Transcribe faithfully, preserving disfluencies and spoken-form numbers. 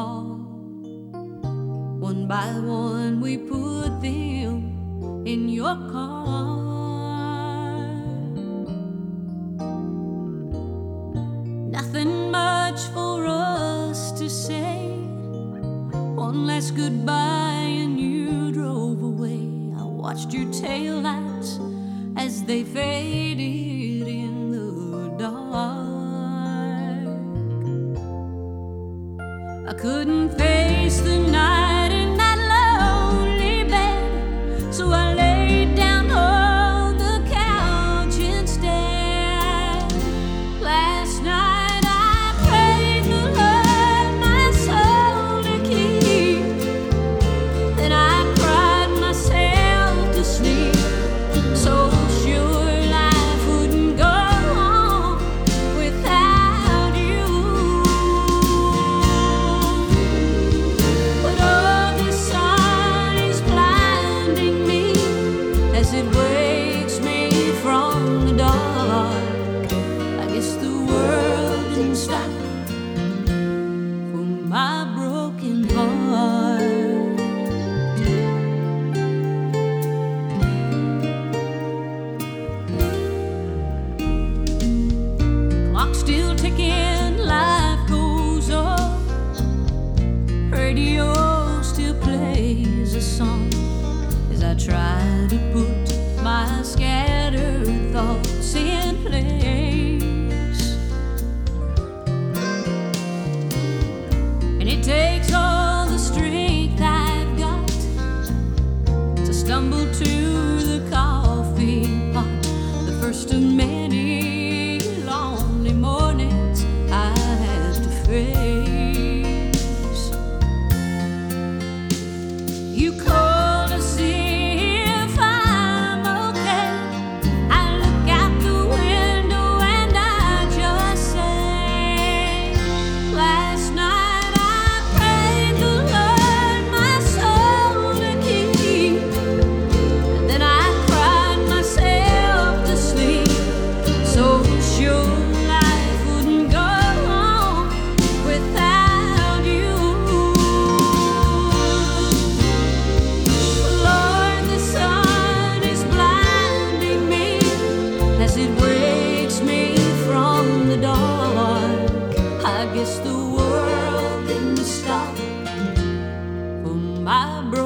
apart. One by one we put them in your car. Nothing much for us to say. One last goodbye and you drove away. I watched your taillights as they faded in the dark. I couldn't face the night in that lonely bed, so I laid down on the couch instead. Last night I prayed the Lord my soul to keep, then I cried myself to sleep, so sure life wouldn't go on without you. But oh, the sun is blinding me as it wakes me from the dark. I guess the world didn't stop for my broken heart. Clock still ticking, life goes on. Radio still plays a song as I try to put my scattered thoughts in place. And it takes all the strength I've got to stumble to the coffee pot, the first of many lonely mornings I have to face. You call to see if I'm okay. I look out the window and I just say, last night I prayed the Lord my soul to keep, and then I cried myself to sleep, so sure life wouldn't go on without you. Lord, the sun is blinding me as it wakes me from the dark. I guess the world didn't stop for my broken